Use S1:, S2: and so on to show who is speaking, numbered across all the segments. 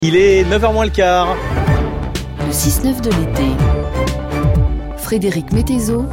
S1: Il est 9h moins le quart.
S2: Le 6-9 de l'été. Frédéric Mettezo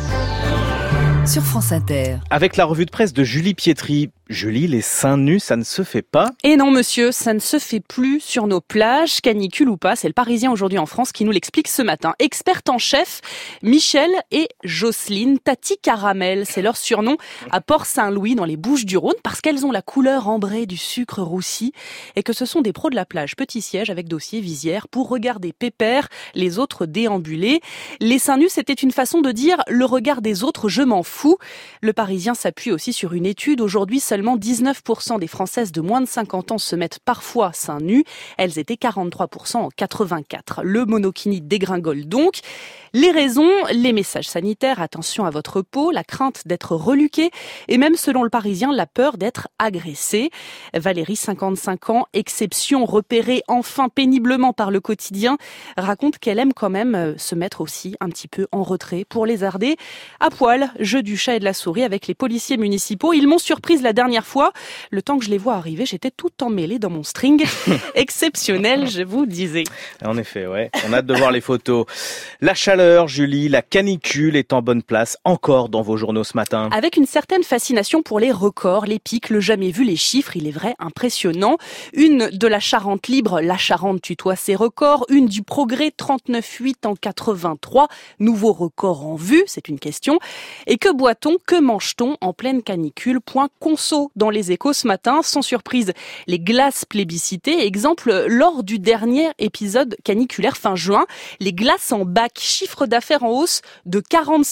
S2: sur France Inter.
S1: Avec la revue de presse de Julie Pietri. Julie, les seins nus, ça ne se fait pas.
S3: Et non monsieur, ça ne se fait plus sur nos plages, canicule ou pas. C'est le Parisien aujourd'hui en France qui nous l'explique ce matin. Experte en chef, Michel et Jocelyne, Tati Caramel, c'est leur surnom à Port-Saint-Louis dans les Bouches-du-Rhône parce qu'elles ont la couleur ambrée du sucre roussi et que ce sont des pros de la plage. Petit siège avec dossier, visière pour regarder pépère, les autres déambuler. Les seins nus, c'était une façon de dire le regard des autres, je m'en fous. Le Parisien s'appuie aussi sur une étude. Aujourd'hui, seulement 19% des Françaises de moins de 50 ans se mettent parfois seins nus. Elles étaient 43% en 84. Le monokini dégringole donc. Les raisons, les messages sanitaires, attention à votre peau, la crainte d'être reluqué et même selon le Parisien, la peur d'être agressé. Valérie, 55 ans, exception repérée enfin péniblement par le quotidien, raconte qu'elle aime quand même se mettre aussi un petit peu en retrait pour lézarder à poil, jeu du chat et de la souris avec les policiers municipaux. Ils m'ont surprise la dernière fois. Le temps que je les vois arriver, j'étais tout emmêlée dans mon string. Exceptionnel, je vous disais.
S1: En effet, ouais. On a hâte de voir les photos. La chaleur, Julie, la canicule est en bonne place encore dans vos journaux ce matin.
S3: Avec une certaine fascination pour les records, les pics, le jamais vu, les chiffres, il est vrai, impressionnant. Une de la Charente libre, la Charente tutoie ses records. Une du Progrès, 39,8 en 83. Nouveau record en vue, c'est une question. Et que boit-on, que mange-t-on en pleine canicule? Point conso dans les Échos ce matin. Sans surprise, les glaces plébiscitées. Exemple, lors du dernier épisode caniculaire fin juin, les glaces en bac, chiffre d'affaires en hausse de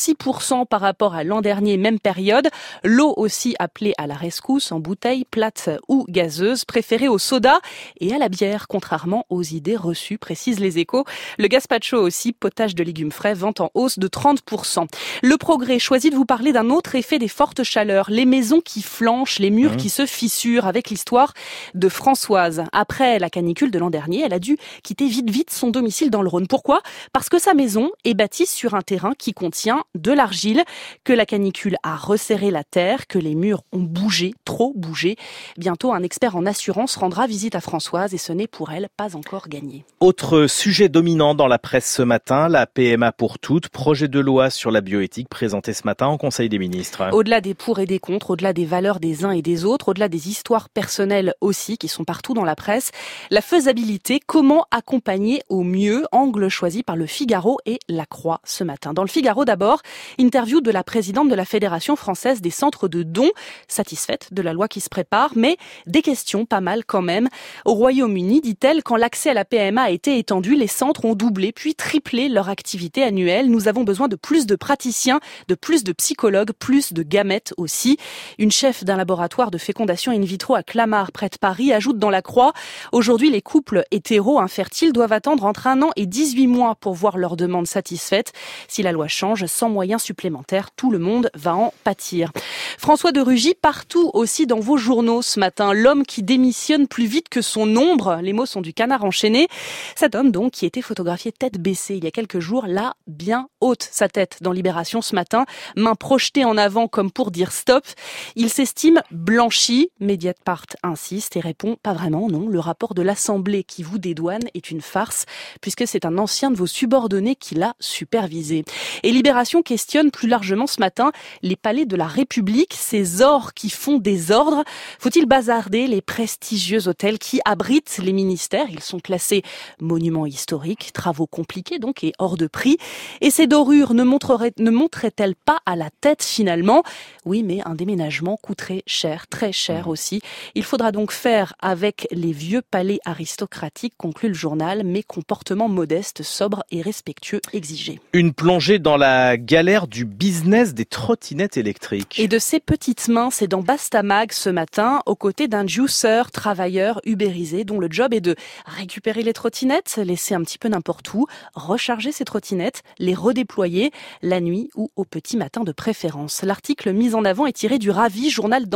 S3: 46% par rapport à l'an dernier, même période. L'eau aussi appelée à la rescousse en bouteille, plate ou gazeuse, préférée au soda et à la bière, contrairement aux idées reçues, précisent les Échos. Le gazpacho aussi, potage de légumes frais, vente en hausse de 30%. Le Progrès choisit de vous parler d'un autre effet des fortes chaleurs, les maisons qui flanchent, les murs qui se fissurent, avec l'histoire de Françoise. Après la canicule de l'an dernier, elle a dû quitter vite son domicile dans le Rhône. Pourquoi ? Parce que sa maison est bâtie sur un terrain qui contient de l'argile, que la canicule a resserré la terre, que les murs ont bougé, trop bougé. Bientôt, un expert en assurance rendra visite à Françoise et ce n'est pour elle pas encore gagné.
S1: Autre sujet dominant dans la presse ce matin, la PMA pour toutes, projet de loi sur la bioéthique présenté ce matin en Conseil des ministres.
S3: Au-delà des pour et des contre, au-delà des valeurs des uns et des autres, au-delà des histoires personnelles aussi qui sont partout dans la presse, la faisabilité, comment accompagner au mieux, angle choisi par le Figaro et La Croix ce matin. Dans le Figaro d'abord, interview de la présidente de la Fédération française des centres de dons, satisfaite de la loi qui se prépare, mais des questions pas mal quand même. Au Royaume-Uni, dit-elle, quand l'accès à la PMA a été étendu, les centres ont doublé puis triplé leur activité annuelle. Nous avons besoin de plus de praticiens, de plus de psychologues, plus de gamètes aussi. Une chef d'un laboratoire de fécondation in vitro à Clamart, près de Paris, ajoute dans La Croix, aujourd'hui les couples hétéros infertiles doivent attendre entre 1 an et 18 mois pour voir leur demande satisfaite. Si la loi change, sans moyens supplémentaires, tout le monde va en pâtir. François de Rugy, partout aussi dans vos journaux ce matin, l'homme qui démissionne plus vite que son ombre, les mots sont du Canard enchaîné. Cet homme donc qui était photographié tête baissée il y a quelques jours, là bien haute sa tête dans Libération ce matin, main projetée en avant comme pour dire stop. Il s'estime blanchi, Mediapart insiste et répond pas vraiment, non. Le rapport de l'Assemblée qui vous dédouane est une farce puisque c'est un ancien de vos subordonnés qui l'a supervisé. Et Libération questionne plus largement ce matin les palais de la République, ces ors qui font désordre. Faut-il bazarder les prestigieux hôtels qui abritent les ministères? Ils sont classés monuments historiques, travaux compliqués donc et hors de prix. Et ces dorures ne montreraient-elles pas à la tête finalement? Oui, mais un déménagement coûterait cher, très cher aussi. Il faudra donc faire avec les vieux palais aristocratiques, conclut le journal, mais comportement modeste, sobre et respectueux exigé.
S1: Une plongée dans la galère du business des trottinettes électriques.
S3: Et de ses petites mains, c'est dans Bastamag ce matin, aux côtés d'un juicer, travailleur ubérisé, dont le job est de récupérer les trottinettes, laisser un petit peu n'importe où, recharger ses trottinettes, les redéployer la nuit ou au petit matin de préférence. L'article mis en avant est tiré du Ravi, journal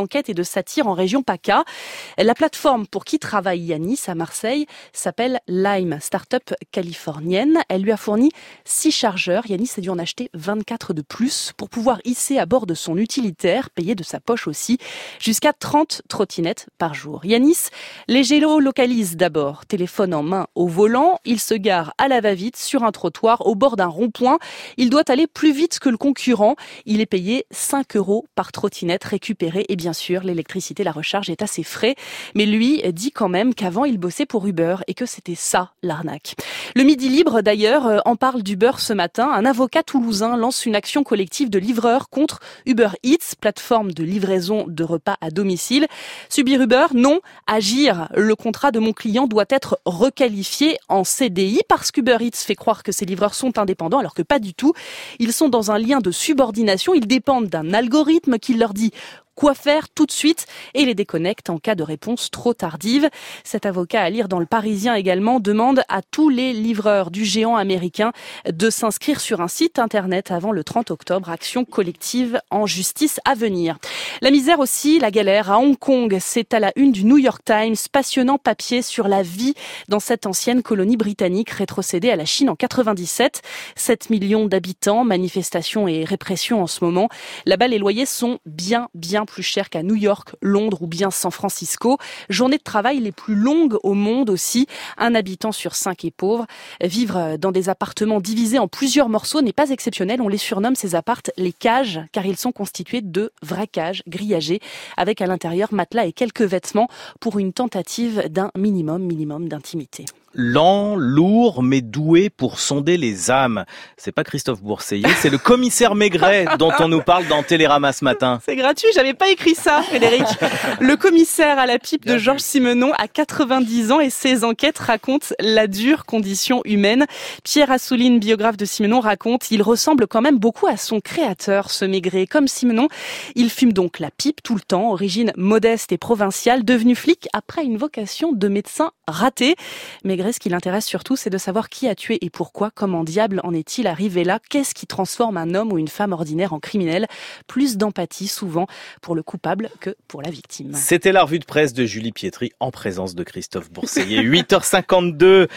S3: d'enquête et de satire en région PACA. La plateforme pour qui travaille Yanis à Marseille s'appelle Lime, start-up californienne. Elle lui a fourni 6 chargeurs. Yanis a dû en acheter 24 de plus pour pouvoir hisser à bord de son utilitaire, payé de sa poche aussi, jusqu'à 30 trottinettes par jour. Yanis les géolocalise d'abord, téléphone en main au volant. Il se gare à la va-vite sur un trottoir au bord d'un rond-point. Il doit aller plus vite que le concurrent. Il est payé 5 € par trottinette récupérée et bien sûr, l'électricité, la recharge est assez frais. Mais lui dit quand même qu'avant, il bossait pour Uber et que c'était ça, l'arnaque. Le Midi Libre, d'ailleurs, en parle d'Uber ce matin. Un avocat toulousain lance une action collective de livreurs contre Uber Eats, plateforme de livraison de repas à domicile. Subir Uber? Non. Agir. Le contrat de mon client doit être requalifié en CDI parce qu'Uber Eats fait croire que ces livreurs sont indépendants alors que pas du tout. Ils sont dans un lien de subordination. Ils dépendent d'un algorithme qui leur dit quoi faire tout de suite et les déconnecte en cas de réponse trop tardive. Cet avocat à lire dans Le Parisien également demande à tous les livreurs du géant américain de s'inscrire sur un site internet avant le 30 octobre. Action collective en justice à venir. La misère aussi, la galère à Hong Kong. C'est à la une du New York Times. Passionnant papier sur la vie dans cette ancienne colonie britannique rétrocédée à la Chine en 97. 7 millions d'habitants, manifestations et répression en ce moment. Là-bas, les loyers sont bien plus chers qu'à New York, Londres ou bien San Francisco. Journées de travail les plus longues au monde aussi. 1 habitant sur 5 est pauvre. Vivre dans des appartements divisés en plusieurs morceaux n'est pas exceptionnel. On les surnomme ces appartes les cages car ils sont constitués de vraies cages grillagées avec à l'intérieur matelas et quelques vêtements pour une tentative d'un minimum d'intimité.
S1: Lent, lourd, mais doué pour sonder les âmes. C'est pas Christophe Bourseiller, c'est le commissaire Maigret dont on nous parle dans Télérama ce matin.
S3: C'est gratuit, j'avais pas écrit ça, Frédéric. Le commissaire à la pipe de Georges Simenon a 90 ans et ses enquêtes racontent la dure condition humaine. Pierre Assouline, biographe de Simenon, raconte il ressemble quand même beaucoup à son créateur, ce Maigret. Comme Simenon, il fume donc la pipe tout le temps, origine modeste et provinciale, devenu flic après une vocation de médecin ratée. Maigret, ce qui l'intéresse surtout, c'est de savoir qui a tué et pourquoi. Comment diable en est-il arrivé là? Qu'est-ce qui transforme un homme ou une femme ordinaire en criminel? Plus d'empathie souvent pour le coupable que pour la victime.
S1: C'était la revue de presse de Julie Pietri en présence de Christophe Bourseiller. 8h52.